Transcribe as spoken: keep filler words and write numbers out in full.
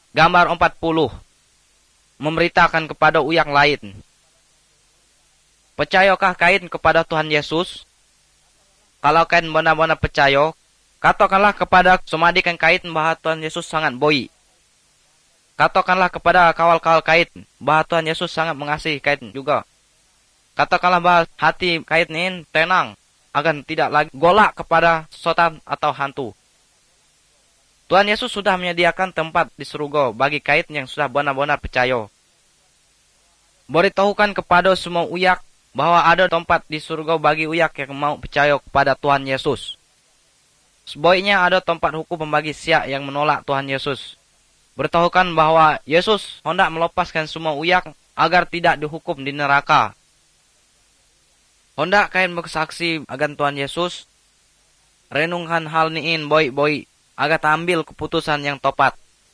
Gambar empat puluh. Memberitakan kepada uyak lain. Percayakah kain kepada Tuhan Yesus? Kalau kain benar-benar percaya, katakanlah kepada semadikan kain bahwa Tuhan Yesus sangat baik. Katakanlah kepada kawal-kawal kain bahwa Tuhan Yesus sangat mengasihi kain juga. Katakanlah bahwa hati kain ini tenang, agar tidak lagi golak kepada setan atau hantu. Tuhan Yesus sudah menyediakan tempat di surga bagi kain yang sudah benar-benar percaya. Beritahukan kepada semua uyak bahwa ada tempat di surga bagi uyak yang mau percaya kepada Tuhan Yesus. Sebaiknya ada tempat hukum bagi siap yang menolak Tuhan Yesus. Beritahukan bahwa Yesus hendak melepaskan semua uyak agar tidak dihukum di neraka. Hendak kain bersaksi akan Tuhan Yesus. Renungkan hal ini baik-baik agar ambil keputusan yang tepat.